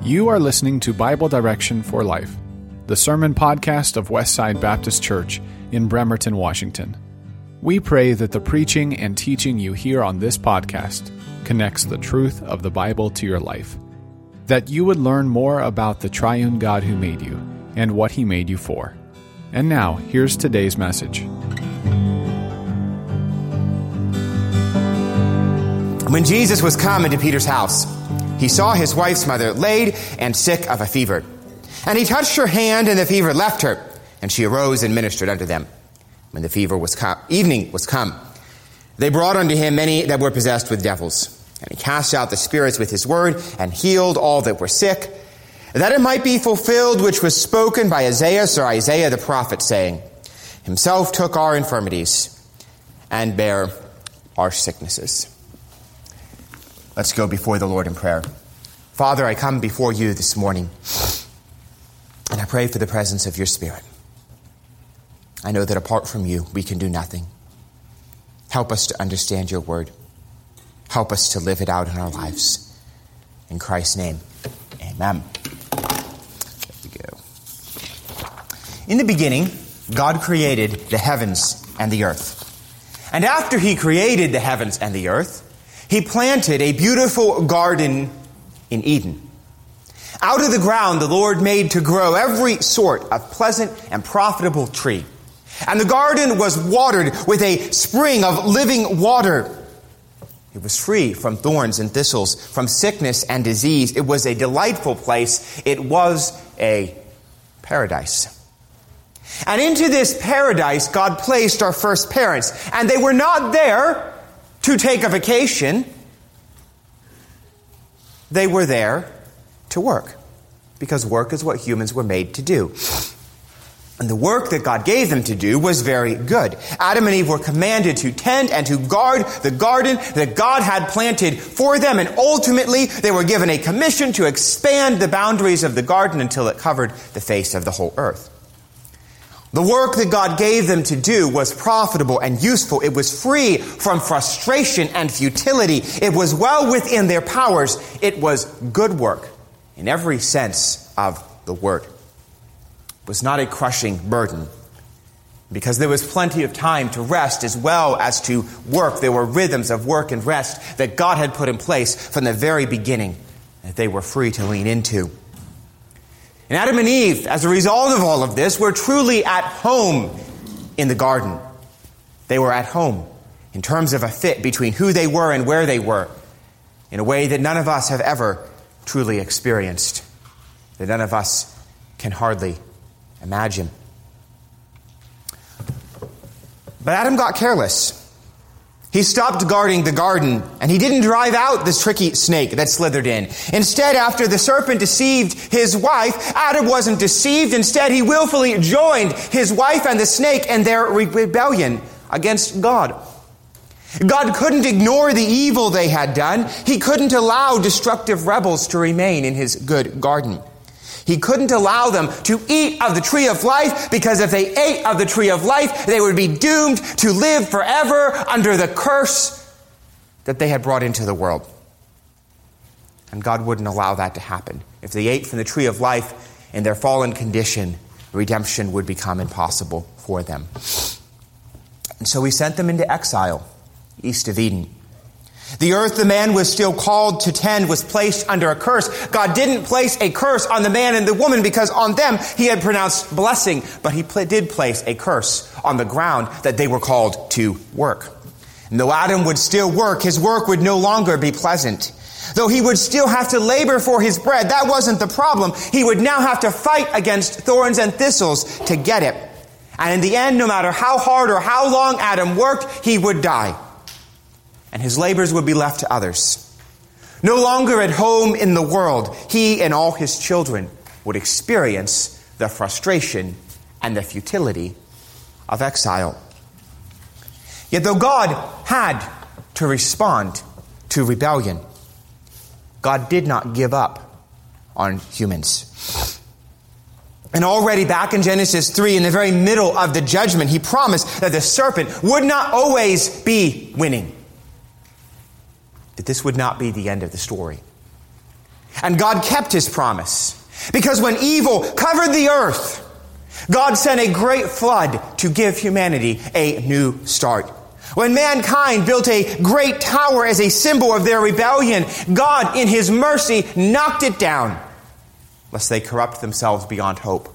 You are listening to Bible Direction for Life, the sermon podcast of Westside Baptist Church in Bremerton, Washington. We pray that the preaching and teaching you hear on this podcast connects the truth of the Bible to your life, that you would learn more about the triune God who made you and what he made you for. And now, here's today's message. When Jesus was come into Peter's house, he saw his wife's mother laid and sick of a fever. And he touched her hand, and the fever left her, and she arose and ministered unto them. When the evening was come, they brought unto him many that were possessed with devils. And he cast out the spirits with his word, and healed all that were sick, that it might be fulfilled which was spoken by Isaiah the prophet, saying, Himself took our infirmities, and bare our sicknesses. Let's go before the Lord in prayer. Father, I come before you this morning, and I pray for the presence of your Spirit. I know that apart from you, we can do nothing. Help us to understand your word. Help us to live it out in our lives. In Christ's name, amen. There we go. In the beginning, God created the heavens and the earth. And after he created the heavens and the earth, he planted a beautiful garden in Eden. Out of the ground the Lord made to grow every sort of pleasant and profitable tree. And the garden was watered with a spring of living water. It was free from thorns and thistles, from sickness and disease. It was a delightful place. It was a paradise. And into this paradise God placed our first parents. And they were not there to take a vacation. They were there to work, because work is what humans were made to do. And the work that God gave them to do was very good. Adam and Eve were commanded to tend and to guard the garden that God had planted for them, and ultimately they were given a commission to expand the boundaries of the garden until it covered the face of the whole earth. The work that God gave them to do was profitable and useful. It was free from frustration and futility. It was well within their powers. It was good work in every sense of the word. It was not a crushing burden, because there was plenty of time to rest as well as to work. There were rhythms of work and rest that God had put in place from the very beginning that they were free to lean into. And Adam and Eve, as a result of all of this, were truly at home in the garden. They were at home in terms of a fit between who they were and where they were, in a way that none of us have ever truly experienced, that none of us can hardly imagine. But Adam got careless. He stopped guarding the garden, and he didn't drive out this tricky snake that slithered in. Instead, after the serpent deceived his wife, Adam wasn't deceived. Instead, he willfully joined his wife and the snake in their rebellion against God. God couldn't ignore the evil they had done. He couldn't allow destructive rebels to remain in his good garden. He couldn't allow them to eat of the tree of life, because if they ate of the tree of life, they would be doomed to live forever under the curse that they had brought into the world. And God wouldn't allow that to happen. If they ate from the tree of life in their fallen condition, redemption would become impossible for them. And so he sent them into exile east of Eden. The earth the man was still called to tend was placed under a curse. God didn't place a curse on the man and the woman because on them he had pronounced blessing, but he did place a curse on the ground that they were called to work. And though Adam would still work, his work would no longer be pleasant. Though he would still have to labor for his bread, that wasn't the problem. He would now have to fight against thorns and thistles to get it. And in the end, no matter how hard or how long Adam worked, he would die. And his labors would be left to others. No longer at home in the world, he and all his children would experience the frustration and the futility of exile. Yet though God had to respond to rebellion, God did not give up on humans. And already back in Genesis 3, in the very middle of the judgment, he promised that the serpent would not always be winning. That this would not be the end of the story. And God kept his promise. Because when evil covered the earth, God sent a great flood to give humanity a new start. When mankind built a great tower as a symbol of their rebellion, God, in his mercy, knocked it down, lest they corrupt themselves beyond hope.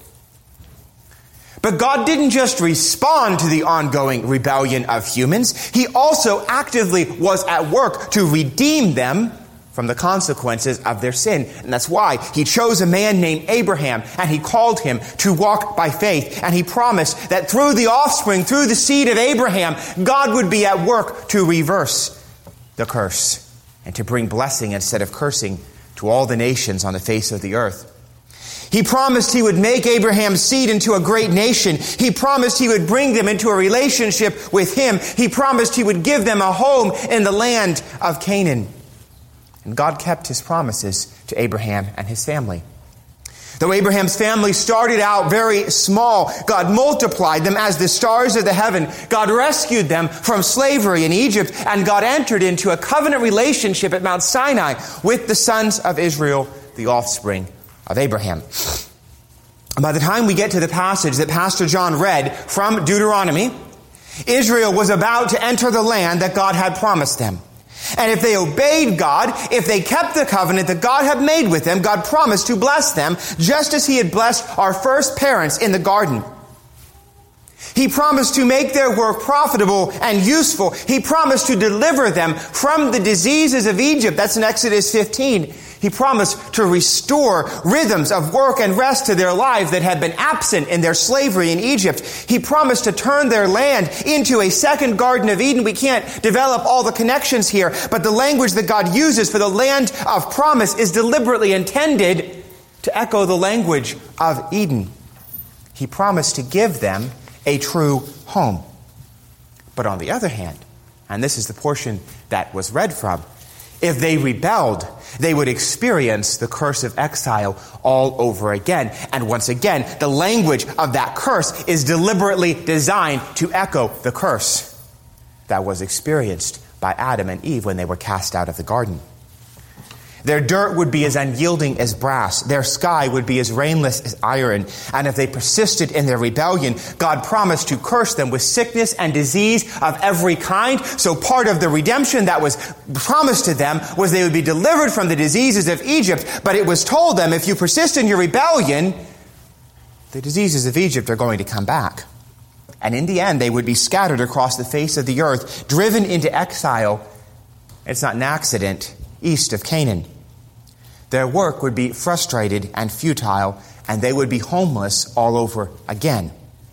But God didn't just respond to the ongoing rebellion of humans. He also actively was at work to redeem them from the consequences of their sin. And that's why he chose a man named Abraham, and he called him to walk by faith. And he promised that through the offspring, through the seed of Abraham, God would be at work to reverse the curse and to bring blessing instead of cursing to all the nations on the face of the earth. He promised he would make Abraham's seed into a great nation. He promised he would bring them into a relationship with him. He promised he would give them a home in the land of Canaan. And God kept his promises to Abraham and his family. Though Abraham's family started out very small, God multiplied them as the stars of the heaven. God rescued them from slavery in Egypt, and God entered into a covenant relationship at Mount Sinai with the sons of Israel, the offspring of Abraham. By the time we get to the passage that Pastor John read from Deuteronomy, Israel was about to enter the land that God had promised them. And if they obeyed God, if they kept the covenant that God had made with them, God promised to bless them, just as he had blessed our first parents in the garden. He promised to make their work profitable and useful. He promised to deliver them from the diseases of Egypt. That's in Exodus 15. He promised to restore rhythms of work and rest to their lives that had been absent in their slavery in Egypt. He promised to turn their land into a second Garden of Eden. We can't develop all the connections here, but the language that God uses for the land of promise is deliberately intended to echo the language of Eden. He promised to give them a true home. But on the other hand, and this is the portion that was read from, if they rebelled, they would experience the curse of exile all over again. And once again, the language of that curse is deliberately designed to echo the curse that was experienced by Adam and Eve when they were cast out of the garden. Their dirt would be as unyielding as brass. Their sky would be as rainless as iron. And if they persisted in their rebellion, God promised to curse them with sickness and disease of every kind. So part of the redemption that was promised to them was they would be delivered from the diseases of Egypt. But it was told them, if you persist in your rebellion, the diseases of Egypt are going to come back. And in the end, they would be scattered across the face of the earth, driven into exile. It's not an accident, east of Canaan. Their work would be frustrated and futile, and they would be homeless all over again.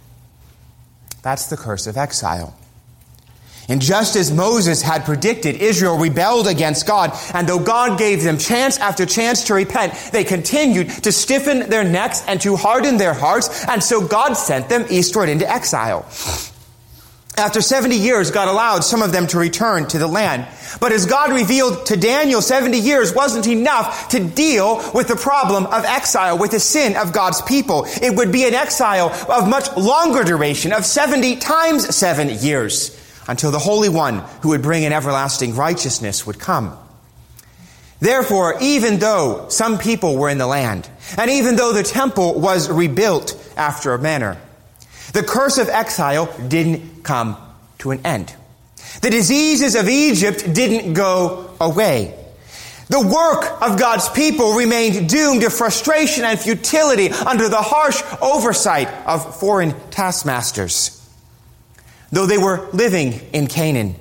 That's the curse of exile. And just as Moses had predicted, Israel rebelled against God, and though God gave them chance after chance to repent, they continued to stiffen their necks and to harden their hearts, and so God sent them eastward into exile. After 70 years, God allowed some of them to return to the land. But as God revealed to Daniel, 70 years wasn't enough to deal with the problem of exile, with the sin of God's people. It would be an exile of much longer duration, of 70 times 7 years, until the Holy One who would bring an everlasting righteousness would come. Therefore, even though some people were in the land, and even though the temple was rebuilt after a manner, the curse of exile didn't come to an end. The diseases of Egypt didn't go away. The work of God's people remained doomed to frustration and futility under the harsh oversight of foreign taskmasters. Though they were living in Canaan,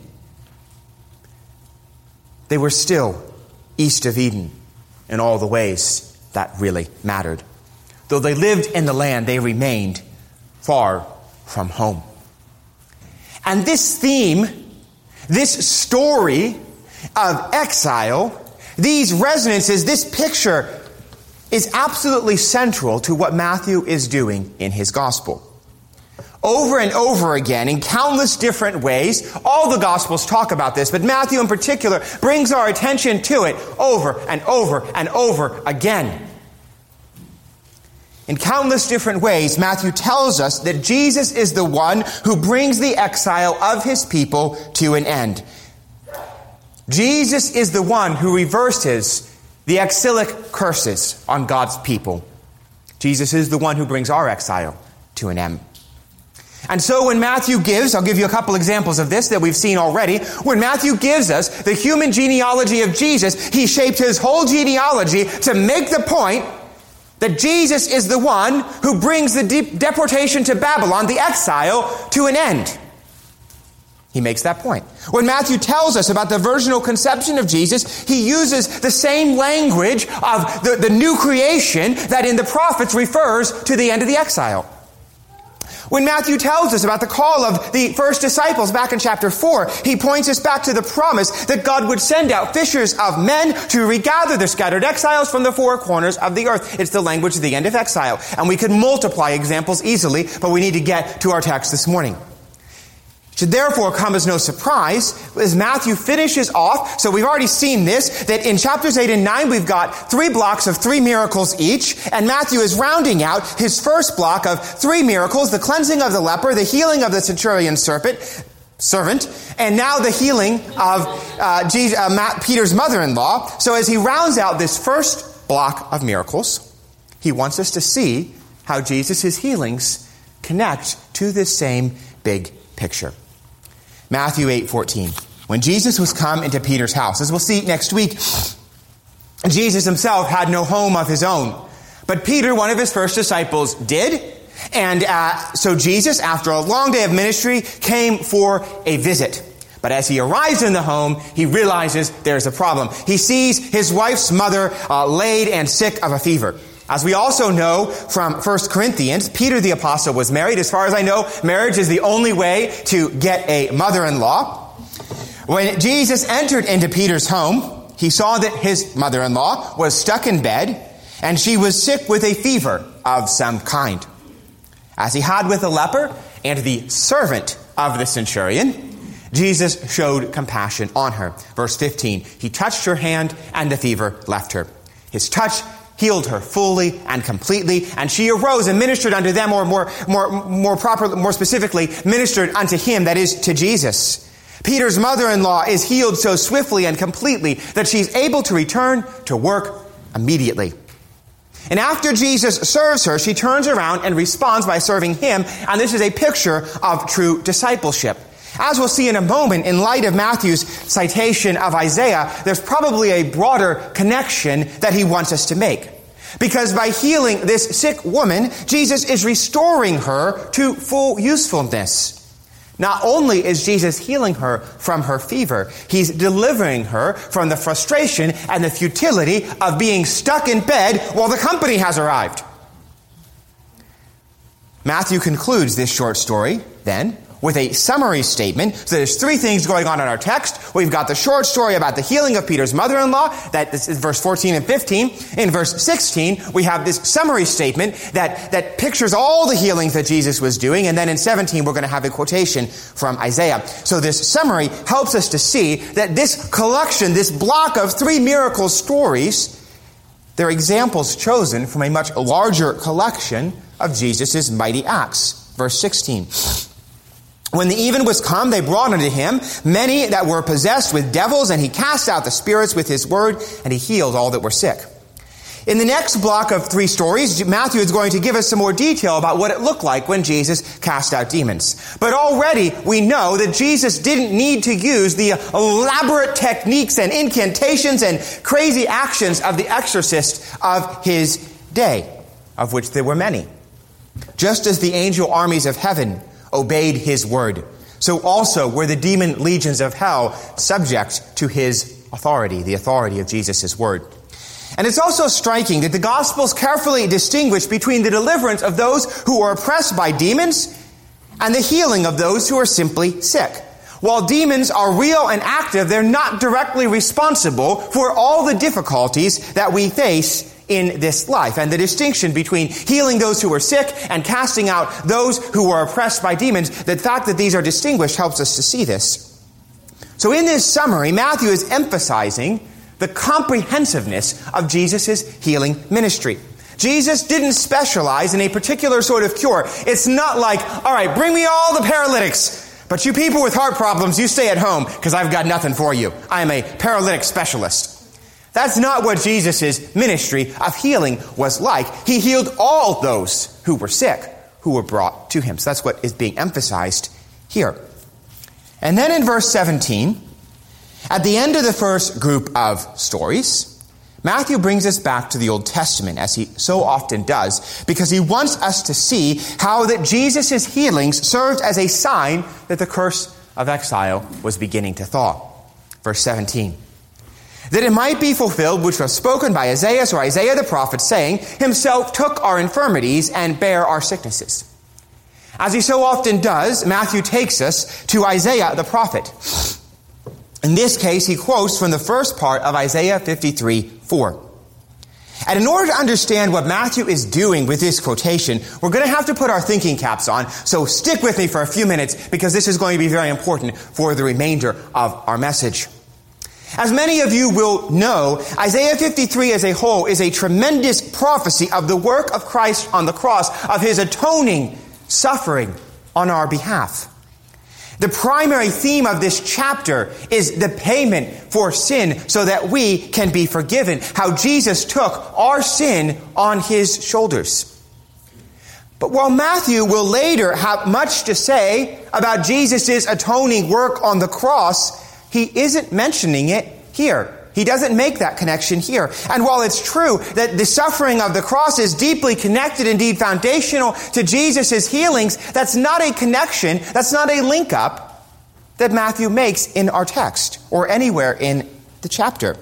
they were still east of Eden in all the ways that really mattered. Though they lived in the land, they remained far from home. And this theme, this story of exile, these resonances, this picture is absolutely central to what Matthew is doing in his gospel. Over and over again, in countless different ways, all the Gospels talk about this, but Matthew in particular brings our attention to it over and over and over again. In countless different ways, Matthew tells us that Jesus is the one who brings the exile of his people to an end. Jesus is the one who reverses the exilic curses on God's people. Jesus is the one who brings our exile to an end. And so when Matthew gives, I'll give you a couple examples of this that we've seen already. When Matthew gives us the human genealogy of Jesus, he shaped his whole genealogy to make the point that Jesus is the one who brings the deportation to Babylon, the exile, to an end. He makes that point. When Matthew tells us about the virginal conception of Jesus, he uses the same language of the new creation that in the prophets refers to the end of the exile. When Matthew tells us about the call of the first disciples back in chapter 4, he points us back to the promise that God would send out fishers of men to regather the scattered exiles from the four corners of the earth. It's the language of the end of exile. And we could multiply examples easily, but we need to get to our text this morning. It should therefore come as no surprise as Matthew finishes off. So we've already seen this, that in chapters 8 and 9 we've got 3 blocks of 3 miracles each, and Matthew is rounding out his first block of 3 miracles, the cleansing of the leper, the healing of the centurion's servant, and now the healing of Peter's mother-in-law. So as he rounds out this first block of miracles, he wants us to see how Jesus' healings connect to this same big picture. Matthew 8:14. When Jesus was come into Peter's house, as we'll see next week, Jesus himself had no home of his own. But Peter, one of his first disciples, did. And so Jesus, after a long day of ministry, came for a visit. But as he arrives in the home, he realizes there's a problem. He sees his wife's mother laid and sick of a fever. As we also know from 1 Corinthians, Peter the apostle was married. As far as I know, marriage is the only way to get a mother-in-law. When Jesus entered into Peter's home, he saw that his mother-in-law was stuck in bed, and she was sick with a fever of some kind. As he had with the leper and the servant of the centurion, Jesus showed compassion on her. Verse 15, he touched her hand, and the fever left her. His touch healed her fully and completely, and she arose and ministered unto them, or more specifically, ministered unto him, that is, to Jesus. Peter's mother-in-law is healed so swiftly and completely that she's able to return to work immediately. And after Jesus serves her, she turns around and responds by serving him, and this is a picture of true discipleship. As we'll see in a moment, in light of Matthew's citation of Isaiah, there's probably a broader connection that he wants us to make. Because by healing this sick woman, Jesus is restoring her to full usefulness. Not only is Jesus healing her from her fever, he's delivering her from the frustration and the futility of being stuck in bed while the company has arrived. Matthew concludes this short story, then, with a summary statement. So there's 3 things going on in our text. We've got the short story about the healing of Peter's mother-in-law. That is verse 14 and 15. In verse 16, we have this summary statement that pictures all the healings that Jesus was doing. And then in 17, we're going to have a quotation from Isaiah. So this summary helps us to see that this collection, this block of 3 miracle stories, they're examples chosen from a much larger collection of Jesus' mighty acts. Verse 16. When the even was come, they brought unto him many that were possessed with devils, and he cast out the spirits with his word, and he healed all that were sick. In the next block of 3 stories, Matthew is going to give us some more detail about what it looked like when Jesus cast out demons. But already we know that Jesus didn't need to use the elaborate techniques and incantations and crazy actions of the exorcists of his day, of which there were many. Just as the angel armies of heaven obeyed his word, so also were the demon legions of hell subject to his authority, the authority of Jesus' word. And it's also striking that the Gospels carefully distinguish between the deliverance of those who are oppressed by demons and the healing of those who are simply sick. While demons are real and active, they're not directly responsible for all the difficulties that we face in this life. And the distinction between healing those who are sick and casting out those who are oppressed by demons, the fact that these are distinguished helps us to see this. So in this summary, Matthew is emphasizing the comprehensiveness of Jesus' healing ministry. Jesus didn't specialize in a particular sort of cure. It's not like, all right, bring me all the paralytics, but you people with heart problems, you stay at home because I've got nothing for you. I am a paralytic specialist. That's not what Jesus' ministry of healing was like. He healed all those who were sick, who were brought to him. So that's what is being emphasized here. And then in verse 17, at the end of the first group of stories, Matthew brings us back to the Old Testament, as he so often does, because he wants us to see how that Jesus' healings served as a sign that the curse of exile was beginning to thaw. Verse 17. That it might be fulfilled which was spoken by Isaiah the prophet, saying, himself took our infirmities and bare our sicknesses. As he so often does, Matthew takes us to Isaiah the prophet. In this case, he quotes from the first part of Isaiah 53:4. And in order to understand what Matthew is doing with this quotation, we're going to have to put our thinking caps on. So stick with me for a few minutes, because this is going to be very important for the remainder of our message. As many of you will know, Isaiah 53 as a whole is a tremendous prophecy of the work of Christ on the cross, of his atoning suffering on our behalf. The primary theme of this chapter is the payment for sin so that we can be forgiven. How Jesus took our sin on his shoulders. But while Matthew will later have much to say about Jesus' atoning work on the cross, he isn't mentioning it here. He doesn't make that connection here. And while it's true that the suffering of the cross is deeply connected, indeed foundational to Jesus' healings, that's not a connection, that's not a link up that Matthew makes in our text or anywhere in the chapter.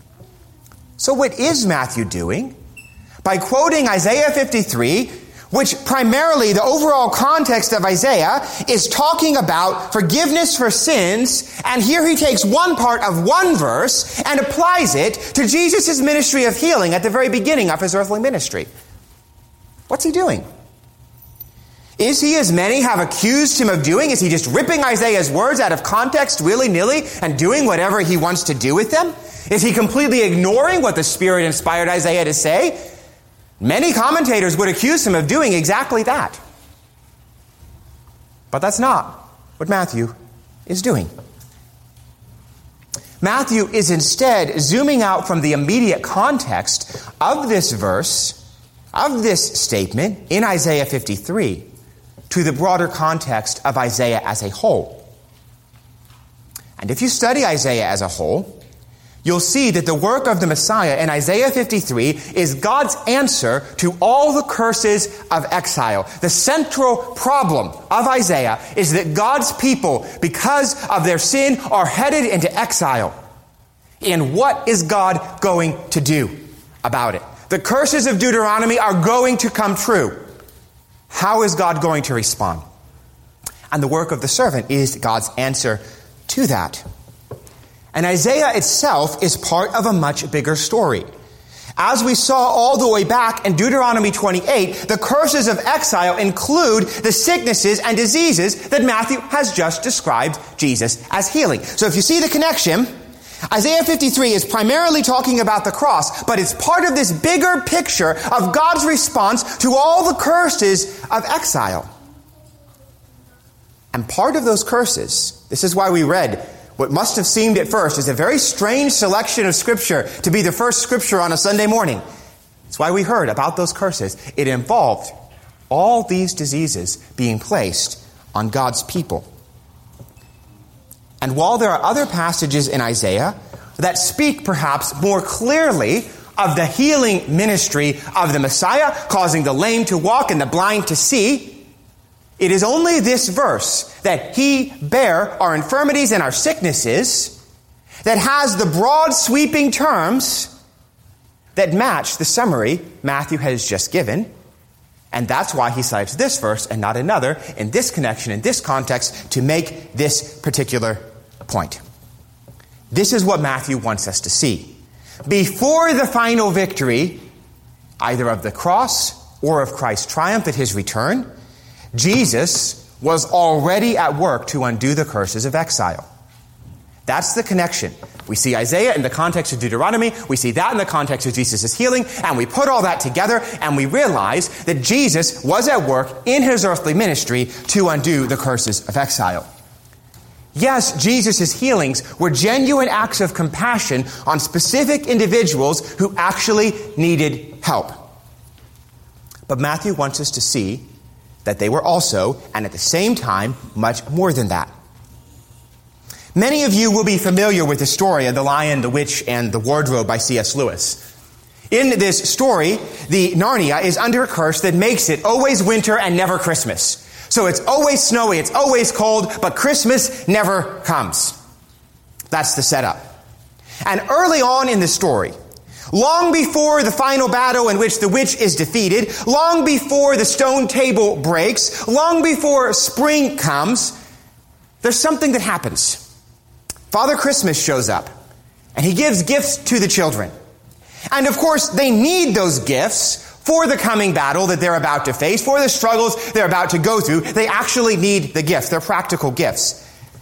So what is Matthew doing? By quoting Isaiah 53, which primarily the overall context of Isaiah is talking about forgiveness for sins, and here he takes one part of one verse and applies it to Jesus' ministry of healing at the very beginning of his earthly ministry. What's he doing? Is he, as many have accused him of doing, is he just ripping Isaiah's words out of context willy-nilly and doing whatever he wants to do with them? Is he completely ignoring what the Spirit inspired Isaiah to say? Many commentators would accuse him of doing exactly that. But that's not what Matthew is doing. Matthew is instead zooming out from the immediate context of this verse, of this statement in Isaiah 53, to the broader context of Isaiah as a whole. And if you study Isaiah as a whole, you'll see that the work of the Messiah in Isaiah 53 is God's answer to all the curses of exile. The central problem of Isaiah is that God's people, because of their sin, are headed into exile. And what is God going to do about it? The curses of Deuteronomy are going to come true. How is God going to respond? And the work of the servant is God's answer to that. And Isaiah itself is part of a much bigger story. As we saw all the way back in Deuteronomy 28, the curses of exile include the sicknesses and diseases that Matthew has just described Jesus as healing. So if you see the connection, Isaiah 53 is primarily talking about the cross, but it's part of this bigger picture of God's response to all the curses of exile. And part of those curses, this is why we read what must have seemed at first is a very strange selection of Scripture to be the first Scripture on a Sunday morning. That's why we heard about those curses. It involved all these diseases being placed on God's people. And while there are other passages in Isaiah that speak perhaps more clearly of the healing ministry of the Messiah, causing the lame to walk and the blind to see, it is only this verse, that he bare our infirmities and our sicknesses, that has the broad sweeping terms that match the summary Matthew has just given. And that's why he cites this verse and not another in this connection, in this context, to make this particular point. This is what Matthew wants us to see. Before the final victory, either of the cross or of Christ's triumph at his return, Jesus was already at work to undo the curses of exile. That's the connection. We see Isaiah in the context of Deuteronomy, we see that in the context of Jesus' healing, and we put all that together and we realize that Jesus was at work in his earthly ministry to undo the curses of exile. Yes, Jesus' healings were genuine acts of compassion on specific individuals who actually needed help. But Matthew wants us to see that they were also, and at the same time, much more than that. Many of you will be familiar with the story of The Lion, the Witch, and the Wardrobe by C.S. Lewis. In this story, the Narnia is under a curse that makes it always winter and never Christmas. So it's always snowy, it's always cold, but Christmas never comes. That's the setup. And early on in the story, long before the final battle in which the witch is defeated, long before the stone table breaks, long before spring comes, there's something that happens. Father Christmas shows up, and he gives gifts to the children. And of course, they need those gifts for the coming battle that they're about to face, for the struggles they're about to go through. They actually need the gifts. They're practical gifts.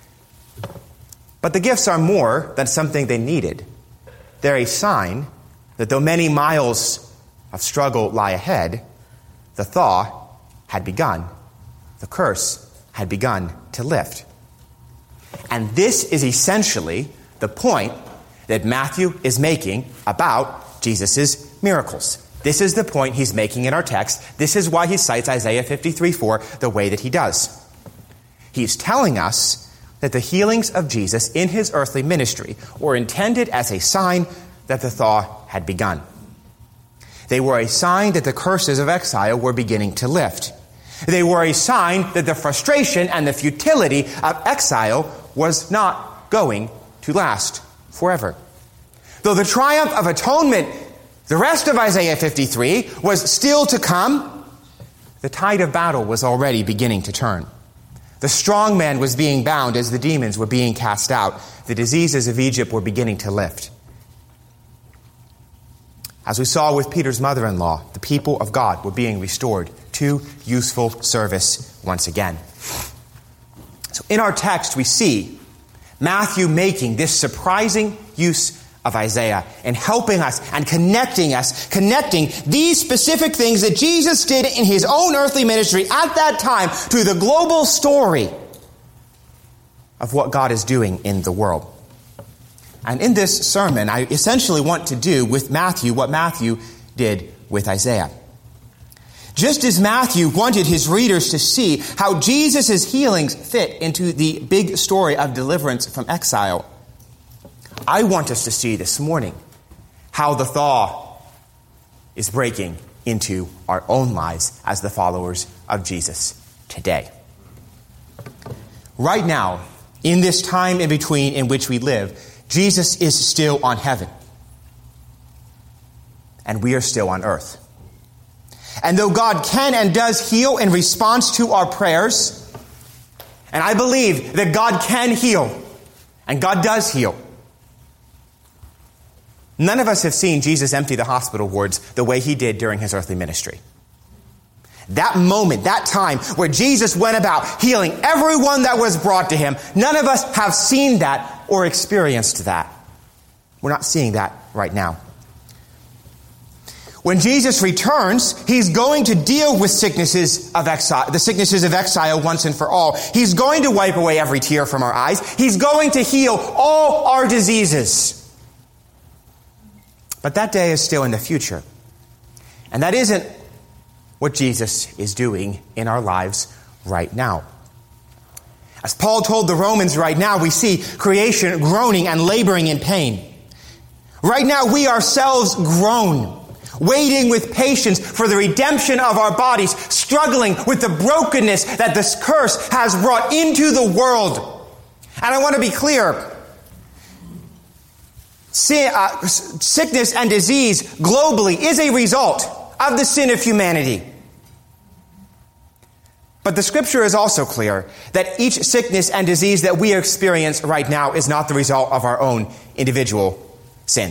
But the gifts are more than something they needed. They're a sign that though many miles of struggle lie ahead, the thaw had begun. The curse had begun to lift. And this is essentially the point that Matthew is making about Jesus' miracles. This is the point he's making in our text. This is why he cites Isaiah 53:4 the way that he does. He's telling us that the healings of Jesus in his earthly ministry were intended as a sign that the thaw had begun. They were a sign that the curses of exile were beginning to lift. They were a sign that the frustration and the futility of exile was not going to last forever. Though the triumph of atonement, the rest of Isaiah 53, was still to come, the tide of battle was already beginning to turn. The strong man was being bound as the demons were being cast out. The diseases of Egypt were beginning to lift. As we saw with Peter's mother-in-law, the people of God were being restored to useful service once again. So in our text, we see Matthew making this surprising use of Isaiah and helping us and connecting these specific things that Jesus did in his own earthly ministry at that time to the global story of what God is doing in the world. And in this sermon, I essentially want to do with Matthew what Matthew did with Isaiah. Just as Matthew wanted his readers to see how Jesus' healings fit into the big story of deliverance from exile, I want us to see this morning how the thaw is breaking into our own lives as the followers of Jesus today. Right now, in this time in between in which we live, Jesus is still on heaven, and we are still on earth. And though God can and does heal in response to our prayers, and I believe that God can heal, and God does heal, none of us have seen Jesus empty the hospital wards the way he did during his earthly ministry. That moment, that time where Jesus went about healing everyone that was brought to him, none of us have seen that or experienced that. We're not seeing that right now. When Jesus returns, he's going to deal with sicknesses of exile, the sicknesses of exile once and for all. He's going to wipe away every tear from our eyes. He's going to heal all our diseases. But that day is still in the future. And that isn't what Jesus is doing in our lives right now. As Paul told the Romans, right now we see creation groaning and laboring in pain. Right now we ourselves groan, waiting with patience for the redemption of our bodies, struggling with the brokenness that this curse has brought into the world. And I want to be clear. Sickness and disease globally is a result of the sin of humanity. But the scripture is also clear that each sickness and disease that we experience right now is not the result of our own individual sin.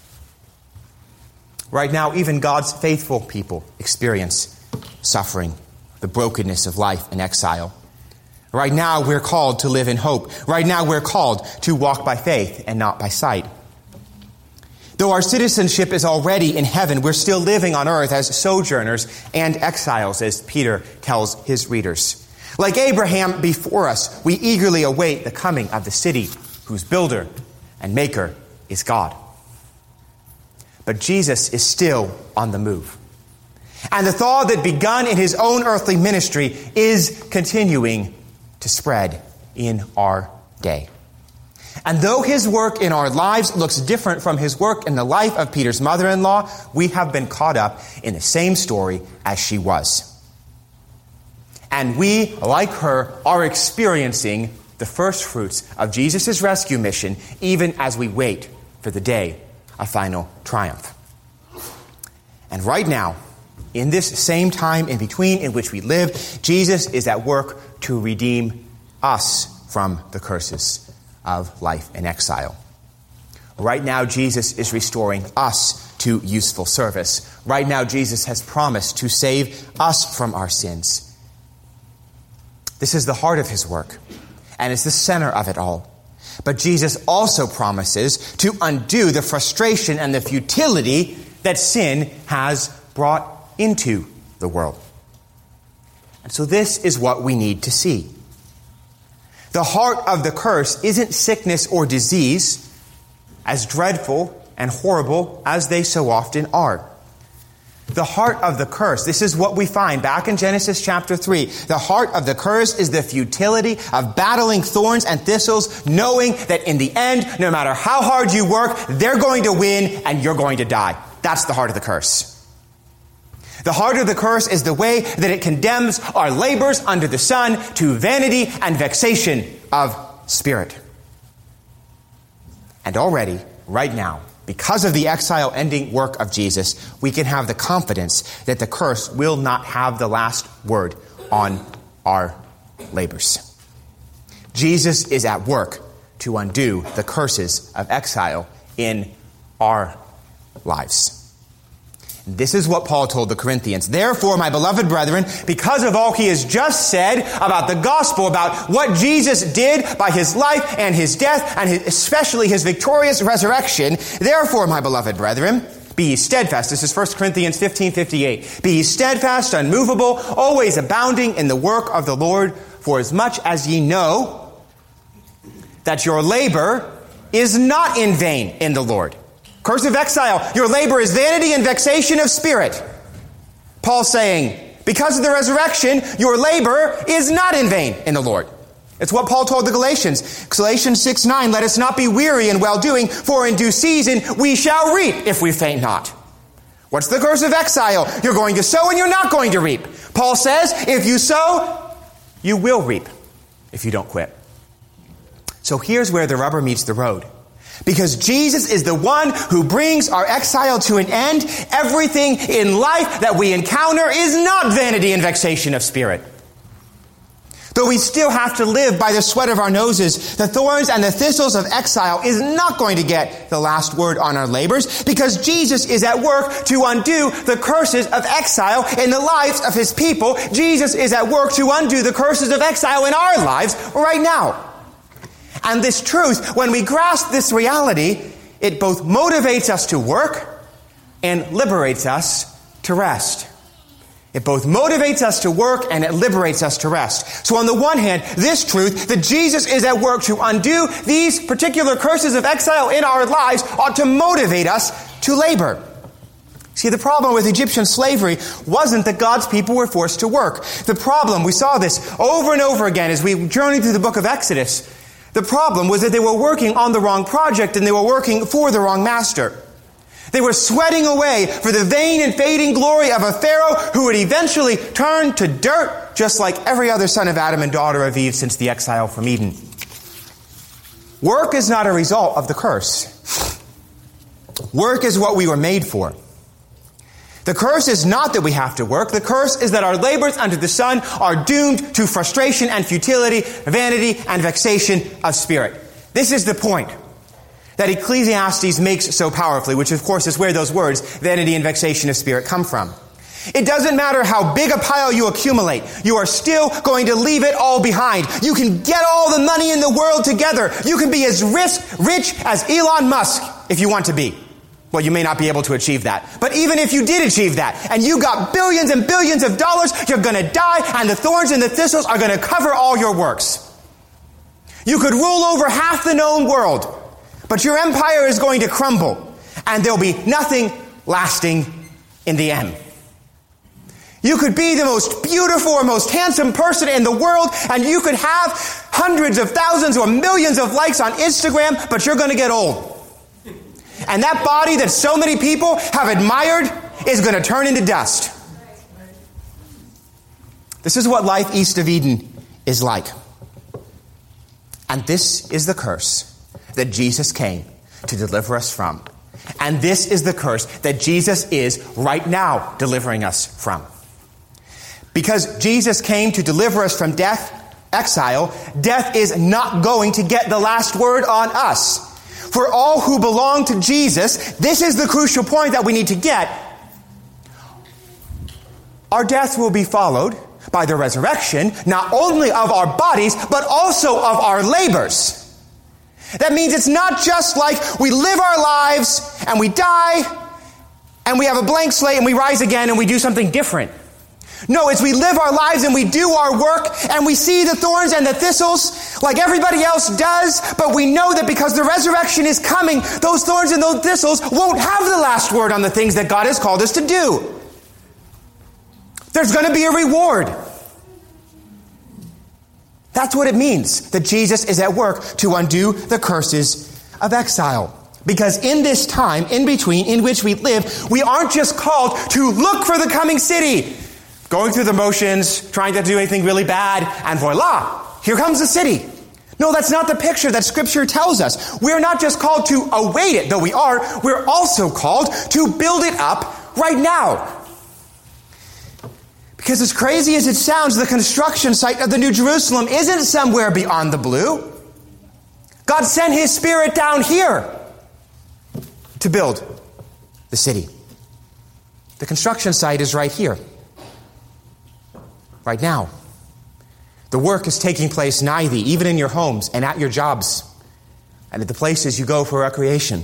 Right now, even God's faithful people experience suffering, the brokenness of life in exile. Right now, we're called to live in hope. Right now, we're called to walk by faith and not by sight. Though our citizenship is already in heaven, we're still living on earth as sojourners and exiles, as Peter tells his readers. Like Abraham before us, we eagerly await the coming of the city whose builder and maker is God. But Jesus is still on the move. And the thought that begun in his own earthly ministry is continuing to spread in our day. And though his work in our lives looks different from his work in the life of Peter's mother-in-law, we have been caught up in the same story as she was. And we, like her, are experiencing the first fruits of Jesus' rescue mission, even as we wait for the day of final triumph. And right now, in this same time in between in which we live, Jesus is at work to redeem us from the curses of life in exile. Right now, Jesus is restoring us to useful service. Right now, Jesus has promised to save us from our sins. This is the heart of his work, and it's the center of it all. But Jesus also promises to undo the frustration and the futility that sin has brought into the world. And so this is what we need to see. The heart of the curse isn't sickness or disease, as dreadful and horrible as they so often are. The heart of the curse, this is what we find back in Genesis chapter 3. The heart of the curse is the futility of battling thorns and thistles, knowing that in the end, no matter how hard you work, they're going to win and you're going to die. That's the heart of the curse. The heart of the curse is the way that it condemns our labors under the sun to vanity and vexation of spirit. And already, right now, because of the exile-ending work of Jesus, we can have the confidence that the curse will not have the last word on our labors. Jesus is at work to undo the curses of exile in our lives. This is what Paul told the Corinthians. Therefore, my beloved brethren, because of all he has just said about the gospel, about what Jesus did by his life and his death, and especially his victorious resurrection, therefore, my beloved brethren, be ye steadfast. This is 1 Corinthians 15:58. Be ye steadfast, unmovable, always abounding in the work of the Lord, for as much as ye know that your labor is not in vain in the Lord. Curse of exile, your labor is vanity and vexation of spirit. Paul saying, because of the resurrection, your labor is not in vain in the Lord. It's what Paul told the Galatians. Galatians 6:9, let us not be weary in well-doing, for in due season we shall reap if we faint not. What's the curse of exile? You're going to sow and you're not going to reap. Paul says, if you sow, you will reap if you don't quit. So here's where the rubber meets the road. Because Jesus is the one who brings our exile to an end, everything in life that we encounter is not vanity and vexation of spirit. Though we still have to live by the sweat of our noses, the thorns and the thistles of exile is not going to get the last word on our labors, because Jesus is at work to undo the curses of exile in the lives of his people. Jesus is at work to undo the curses of exile in our lives right now. And this truth, when we grasp this reality, it both motivates us to work and liberates us to rest. It both motivates us to work and it liberates us to rest. So on the one hand, this truth that Jesus is at work to undo these particular curses of exile in our lives ought to motivate us to labor. See, the problem with Egyptian slavery wasn't that God's people were forced to work. The problem, we saw this over and over again as we journeyed through the book of Exodus. The problem was that they were working on the wrong project and they were working for the wrong master. They were sweating away for the vain and fading glory of a Pharaoh who would eventually turn to dirt, just like every other son of Adam and daughter of Eve since the exile from Eden. Work is not a result of the curse. Work is what we were made for. The curse is not that we have to work. The curse is that our labors under the sun are doomed to frustration and futility, vanity and vexation of spirit. This is the point that Ecclesiastes makes so powerfully, which of course is where those words, vanity and vexation of spirit, come from. It doesn't matter how big a pile you accumulate. You are still going to leave it all behind. You can get all the money in the world together. You can be as rich as Elon Musk if you want to be. Well, you may not be able to achieve that. But even if you did achieve that, and you got billions and billions of dollars, you're going to die, and the thorns and the thistles are going to cover all your works. You could rule over half the known world, but your empire is going to crumble, and there'll be nothing lasting in the end. You could be the most beautiful or most handsome person in the world, and you could have hundreds of thousands or millions of likes on Instagram, but you're going to get old. And that body that so many people have admired is going to turn into dust. This is what life east of Eden is like. And this is the curse that Jesus came to deliver us from. And this is the curse that Jesus is right now delivering us from. Because Jesus came to deliver us from death, exile, death is not going to get the last word on us. For all who belong to Jesus, this is the crucial point that we need to get. Our death will be followed by the resurrection, not only of our bodies, but also of our labors. That means it's not just like we live our lives and we die and we have a blank slate and we rise again and we do something different. No, it's we live our lives and we do our work and we see the thorns and the thistles like everybody else does, but we know that because the resurrection is coming, those thorns and those thistles won't have the last word on the things that God has called us to do. There's going to be a reward. That's what it means that Jesus is at work to undo the curses of exile. Because in this time, in between, in which we live, we aren't just called to look for the coming city, going through the motions, trying to do anything really bad, and voila, here comes the city. No, that's not the picture that Scripture tells us. We're not just called to await it, though we are. We're also called to build it up right now. Because as crazy as it sounds, the construction site of the New Jerusalem isn't somewhere beyond the blue. God sent His Spirit down here to build the city. The construction site is right here. Right now. The work is taking place nigh thee, even in your homes and at your jobs and at the places you go for recreation.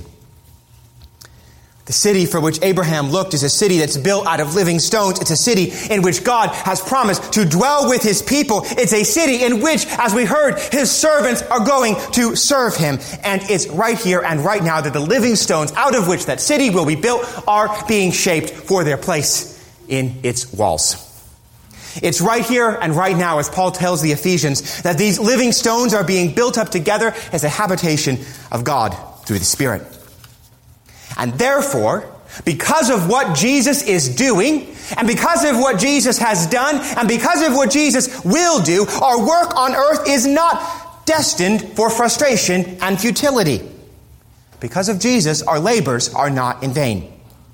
The city for which Abraham looked is a city that's built out of living stones. It's a city in which God has promised to dwell with His people. It's a city in which, as we heard, His servants are going to serve Him. And it's right here and right now that the living stones out of which that city will be built are being shaped for their place in its walls. It's right here and right now, as Paul tells the Ephesians, that these living stones are being built up together as a habitation of God through the Spirit. And therefore, because of what Jesus is doing, and because of what Jesus has done, and because of what Jesus will do, our work on earth is not destined for frustration and futility. Because of Jesus, our labors are not in vain.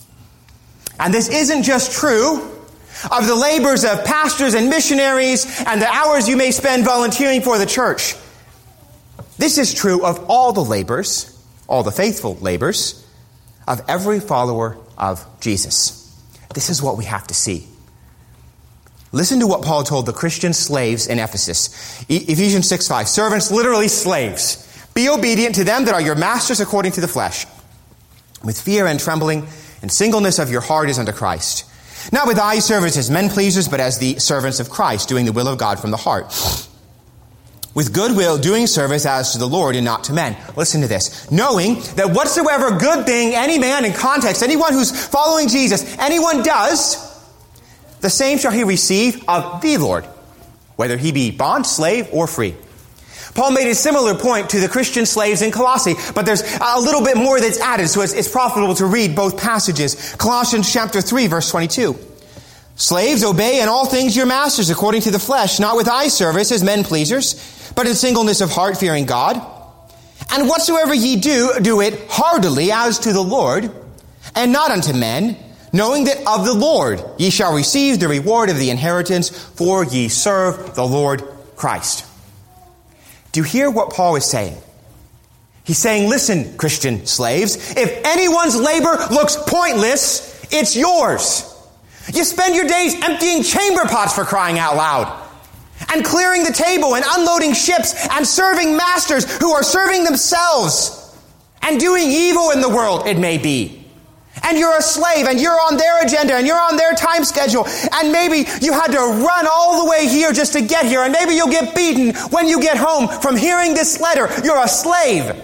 And this isn't just true of the labors of pastors and missionaries and the hours you may spend volunteering for the church. This is true of all the labors, all the faithful labors, of every follower of Jesus. This is what we have to see. Listen to what Paul told the Christian slaves in Ephesus. Ephesians 6:5. Servants, literally slaves. Be obedient to them that are your masters according to the flesh, with fear and trembling, and singleness of your heart as unto Christ. Not with eye service as men pleasers, but as the servants of Christ, doing the will of God from the heart. With good will, doing service as to the Lord and not to men. Listen to this. Knowing that whatsoever good thing any man in context, anyone who's following Jesus, anyone does, the same shall he receive of the Lord, whether he be bond, slave, or free. Paul made a similar point to the Christian slaves in Colossae, but there's a little bit more that's added, so it's profitable to read both passages. Colossians chapter 3, verse 22. Slaves, obey in all things your masters according to the flesh, not with eye service as men pleasers, but in singleness of heart, fearing God. And whatsoever ye do, do it heartily as to the Lord, and not unto men, knowing that of the Lord ye shall receive the reward of the inheritance, for ye serve the Lord Christ. Do you hear what Paul is saying? He's saying, listen, Christian slaves, if anyone's labor looks pointless, it's yours. You spend your days emptying chamber pots, for crying out loud, and clearing the table and unloading ships and serving masters who are serving themselves and doing evil in the world, it may be. And you're a slave, and you're on their agenda, and you're on their time schedule, and maybe you had to run all the way here just to get here, and maybe you'll get beaten when you get home from hearing this letter. You're a slave.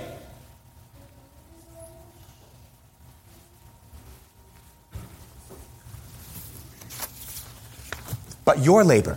But your labor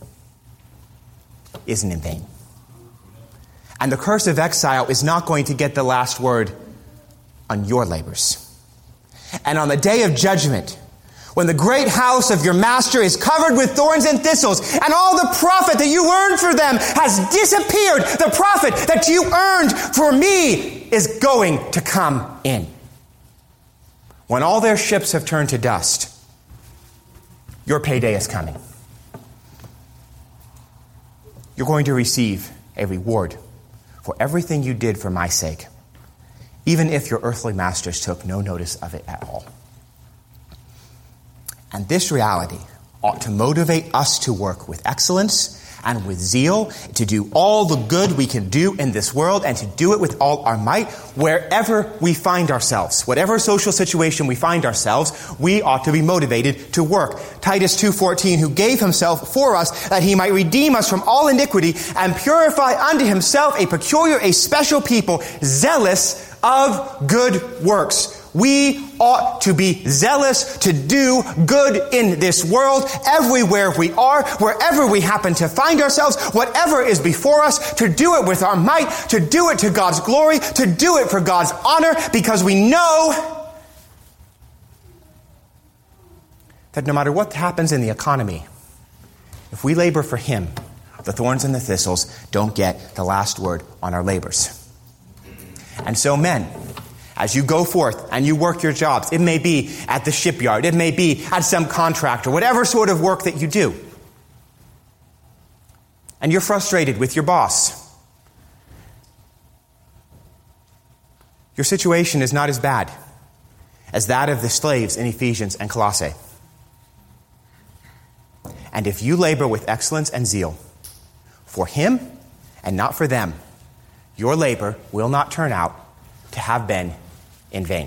isn't in vain. And the curse of exile is not going to get the last word on your labors. And on the day of judgment, when the great house of your master is covered with thorns and thistles, and all the profit that you earned for them has disappeared, the profit that you earned for me is going to come in. When all their ships have turned to dust, your payday is coming. You're going to receive a reward for everything you did for my sake, even if your earthly masters took no notice of it at all. And this reality ought to motivate us to work with excellence and with zeal, to do all the good we can do in this world, and to do it with all our might, wherever we find ourselves. Whatever social situation we find ourselves, we ought to be motivated to work. Titus 2:14, who gave himself for us, that he might redeem us from all iniquity, and purify unto himself a peculiar, a special people, zealous of good works. We ought to be zealous to do good in this world, everywhere we are, wherever we happen to find ourselves, whatever is before us, to do it with our might, to do it to God's glory, to do it for God's honor, because we know that no matter what happens in the economy, if we labor for him, the thorns and the thistles don't get the last word on our labors. And so, men, as you go forth and you work your jobs, it may be at the shipyard, it may be at some contract, or whatever sort of work that you do, and you're frustrated with your boss, your situation is not as bad as that of the slaves in Ephesians and Colossae. And if you labor with excellence and zeal for him and not for them, your labor will not turn out to have been in vain.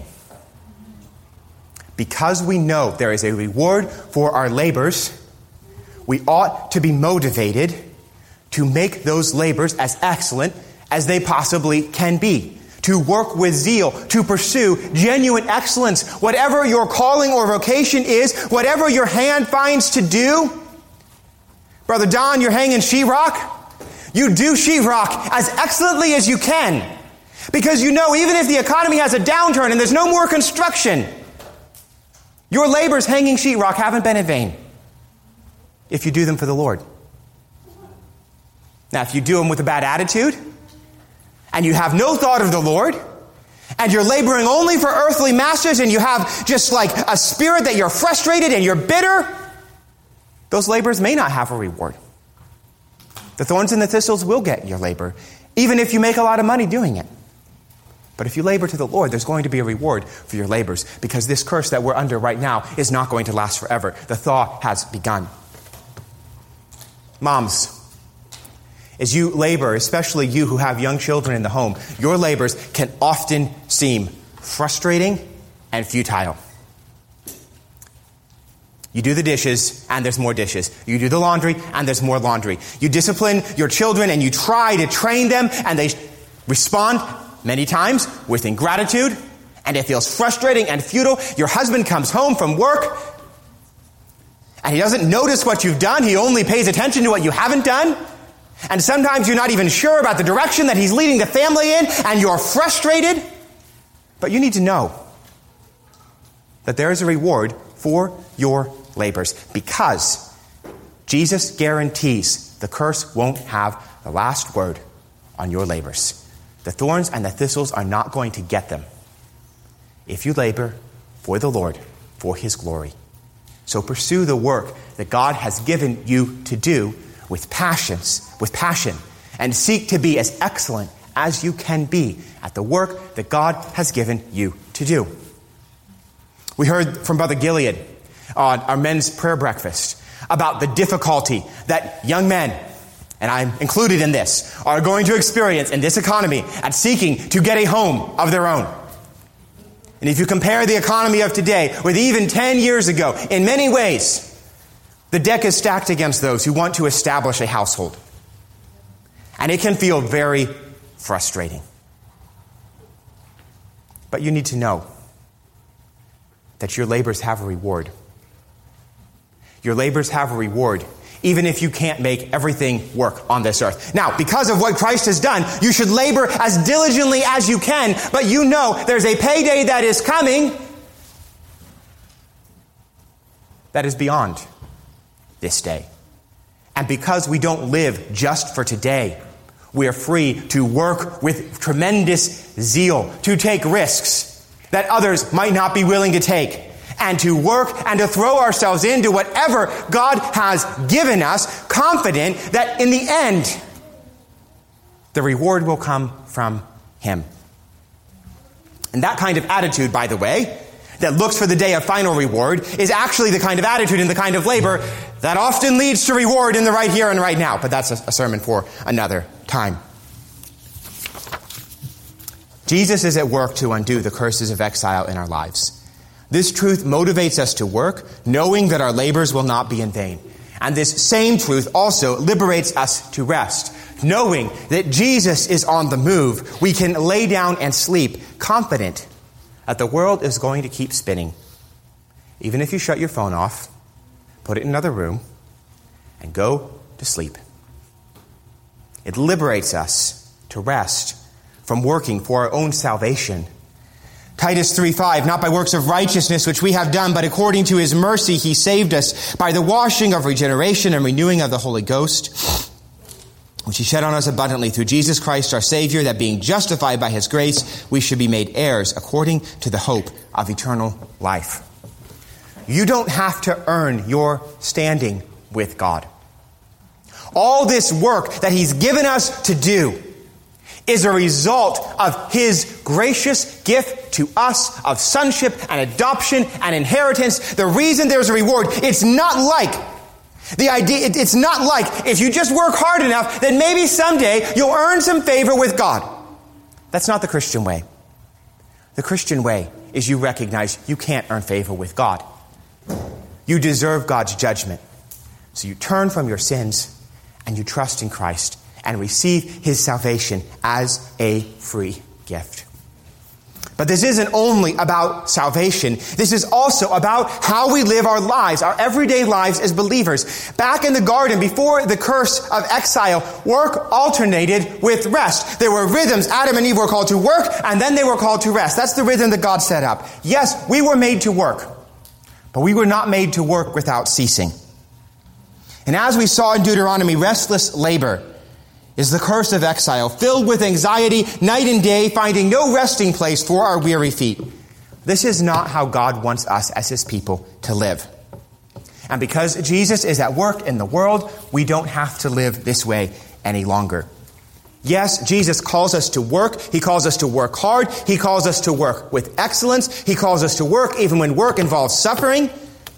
Because we know there is a reward for our labors, we ought to be motivated to make those labors as excellent as they possibly can be. To work with zeal, to pursue genuine excellence, whatever your calling or vocation is, whatever your hand finds to do. Brother Don, you're hanging sheetrock. You do sheetrock as excellently as you can. Because you know, even if the economy has a downturn and there's no more construction, your labors hanging sheetrock haven't been in vain if you do them for the Lord. Now, if you do them with a bad attitude, and you have no thought of the Lord, and you're laboring only for earthly masters, and you have just like a spirit that you're frustrated and you're bitter, those labors may not have a reward. The thorns and the thistles will get your labor, even if you make a lot of money doing it. But if you labor to the Lord, there's going to be a reward for your labors, because this curse that we're under right now is not going to last forever. The thaw has begun. Moms, as you labor, especially you who have young children in the home, your labors can often seem frustrating and futile. You do the dishes, and there's more dishes. You do the laundry, and there's more laundry. You discipline your children, and you try to train them, and they respond many times with ingratitude, and it feels frustrating and futile. Your husband comes home from work, and he doesn't notice what you've done. He only pays attention to what you haven't done. And sometimes you're not even sure about the direction that he's leading the family in, and you're frustrated. But you need to know that there is a reward for your labors, because Jesus guarantees the curse won't have the last word on your labors. The thorns and the thistles are not going to get them if you labor for the Lord, for his glory. So pursue the work that God has given you to do with passion, and seek to be as excellent as you can be at the work that God has given you to do. We heard from Brother Gilead on our men's prayer breakfast about the difficulty that young men, and I'm included in this, are going to experience in this economy at seeking to get a home of their own. And if you compare the economy of today with even 10 years ago, in many ways, the deck is stacked against those who want to establish a household. And it can feel very frustrating. But you need to know that your labors have a reward. Your labors have a reward, even if you can't make everything work on this earth. Now, because of what Christ has done, you should labor as diligently as you can, but you know there's a payday that is coming that is beyond this day. And because we don't live just for today, we are free to work with tremendous zeal, to take risks that others might not be willing to take, and to work and to throw ourselves into whatever God has given us, confident that in the end, the reward will come from Him. And that kind of attitude, by the way, that looks for the day of final reward, is actually the kind of attitude and the kind of labor that often leads to reward in the right here and right now. But that's a sermon for another time. Jesus is at work to undo the curses of exile in our lives. This truth motivates us to work, knowing that our labors will not be in vain. And this same truth also liberates us to rest, knowing that Jesus is on the move. We can lay down and sleep, confident that the world is going to keep spinning. Even if you shut your phone off, put it in another room, and go to sleep. It liberates us to rest from working for our own salvation. Titus 3:5, not by works of righteousness which we have done, but according to His mercy He saved us by the washing of regeneration and renewing of the Holy Ghost, which He shed on us abundantly through Jesus Christ our Savior, that being justified by His grace, we should be made heirs according to the hope of eternal life. You don't have to earn your standing with God. All this work that He's given us to do is a result of His gracious gift to us of sonship and adoption and inheritance. The reason there's a reward, it's not like if you just work hard enough, then maybe someday you'll earn some favor with God. That's not the Christian way. The Christian way is you recognize you can't earn favor with God. You deserve God's judgment. So you turn from your sins and you trust in Christ and receive His salvation as a free gift. But this isn't only about salvation. This is also about how we live our lives, our everyday lives as believers. Back in the garden, before the curse of exile, work alternated with rest. There were rhythms. Adam and Eve were called to work, and then they were called to rest. That's the rhythm that God set up. Yes, we were made to work, but we were not made to work without ceasing. And as we saw in Deuteronomy, restless labor is the curse of exile, filled with anxiety night and day, finding no resting place for our weary feet. This is not how God wants us as His people to live. And because Jesus is at work in the world, we don't have to live this way any longer. Yes, Jesus calls us to work. He calls us to work hard. He calls us to work with excellence. He calls us to work even when work involves suffering.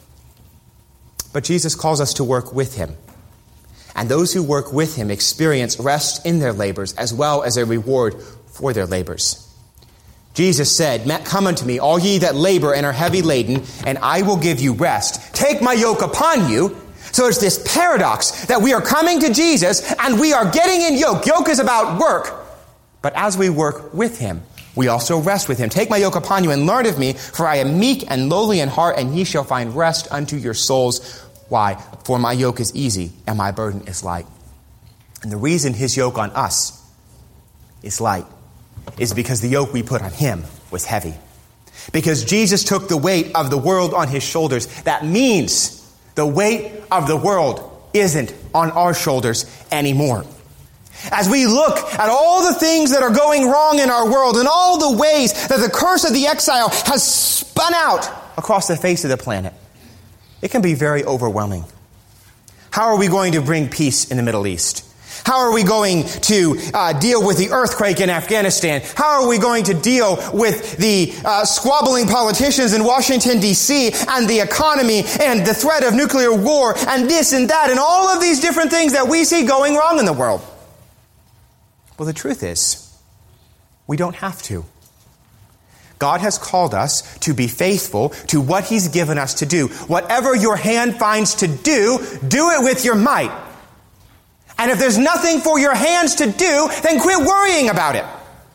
But Jesus calls us to work with Him. And those who work with Him experience rest in their labors as well as a reward for their labors. Jesus said, "Come unto me, all ye that labor and are heavy laden, and I will give you rest. Take my yoke upon you." So it's this paradox that we are coming to Jesus and we are getting in yoke. Yoke is about work. But as we work with Him, we also rest with Him. "Take my yoke upon you and learn of me, for I am meek and lowly in heart, and ye shall find rest unto your souls." Why? "For my yoke is easy and my burden is light." And the reason His yoke on us is light is because the yoke we put on Him was heavy. Because Jesus took the weight of the world on His shoulders. That means the weight of the world isn't on our shoulders anymore. As we look at all the things that are going wrong in our world and all the ways that the curse of the exile has spun out across the face of the planet, it can be very overwhelming. How are we going to bring peace in the Middle East? How are we going to deal with the earthquake in Afghanistan? How are we going to deal with the squabbling politicians in Washington, D.C., and the economy and the threat of nuclear war and this and that and all of these different things that we see going wrong in the world? Well, the truth is, we don't have to. God has called us to be faithful to what He's given us to do. Whatever your hand finds to do, do it with your might. And if there's nothing for your hands to do, then quit worrying about it.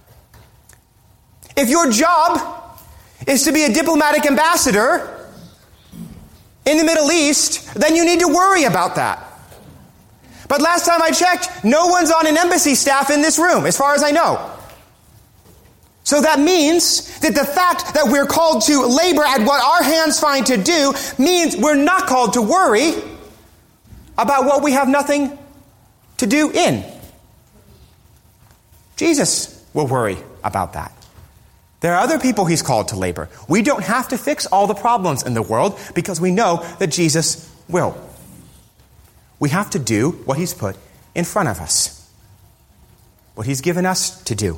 If your job is to be a diplomatic ambassador in the Middle East, then you need to worry about that. But last time I checked, no one's on an embassy staff in this room, as far as I know. So that means that the fact that we're called to labor at what our hands find to do means we're not called to worry about what we have nothing to do in. Jesus will worry about that. There are other people He's called to labor. We don't have to fix all the problems in the world because we know that Jesus will. We have to do what He's put in front of us, what He's given us to do.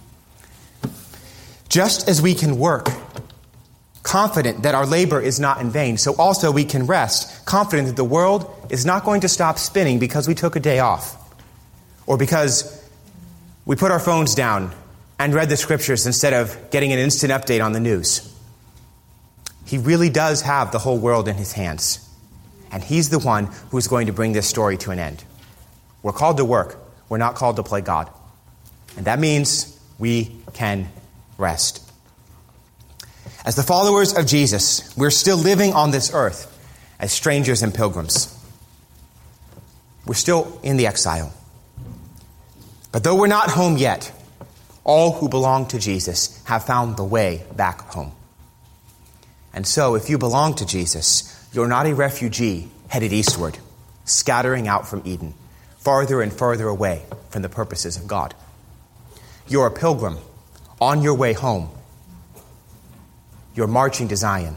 Just as we can work, confident that our labor is not in vain, so also we can rest, confident that the world is not going to stop spinning because we took a day off, or because we put our phones down and read the Scriptures instead of getting an instant update on the news. He really does have the whole world in His hands, and He's the one who is going to bring this story to an end. We're called to work. We're not called to play God. And that means we can rest. As the followers of Jesus, we're still living on this earth as strangers and pilgrims. We're still in the exile. But though we're not home yet, all who belong to Jesus have found the way back home. And so, if you belong to Jesus, you're not a refugee headed eastward, scattering out from Eden, farther and farther away from the purposes of God. You're a pilgrim on your way home. You're marching to Zion.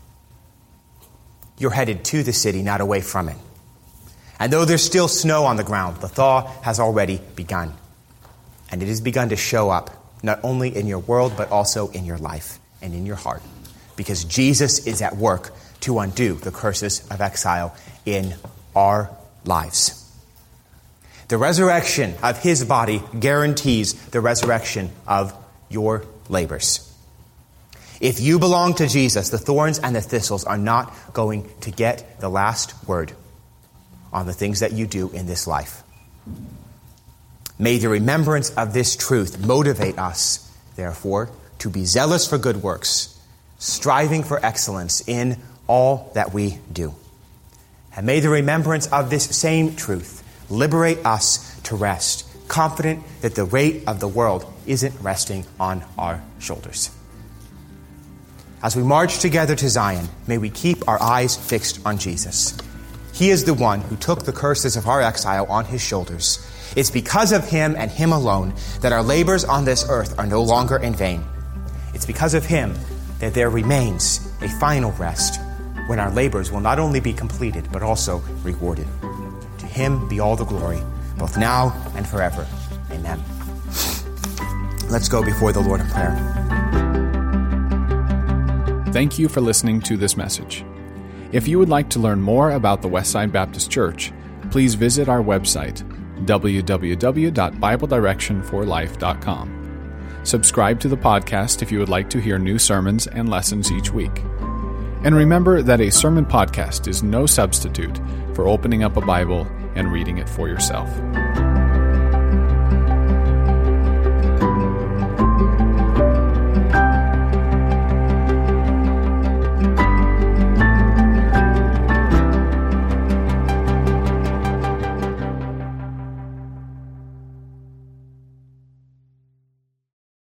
You're headed to the city, not away from it. And though there's still snow on the ground, the thaw has already begun. And it has begun to show up, not only in your world, but also in your life and in your heart. Because Jesus is at work to undo the curses of exile in our lives. The resurrection of His body guarantees the resurrection of your labors. If you belong to Jesus, the thorns and the thistles are not going to get the last word on the things that you do in this life. May the remembrance of this truth motivate us, therefore, to be zealous for good works, striving for excellence in all that we do. And may the remembrance of this same truth liberate us to rest, confident that the weight of the world isn't resting on our shoulders. As we march together to Zion, may we keep our eyes fixed on Jesus. He is the one who took the curses of our exile on His shoulders. It's because of Him and Him alone that our labors on this earth are no longer in vain. It's because of Him that there remains a final rest when our labors will not only be completed, but also rewarded. To Him be all the glory, both now and forever. Amen. Let's go before the Lord in prayer. Thank you for listening to this message. If you would like to learn more about the Westside Baptist Church, please visit our website, www.BibleDirectionForLife.com. Subscribe to the podcast if you would like to hear new sermons and lessons each week. And remember that a sermon podcast is no substitute for opening up a Bible and reading it for yourself.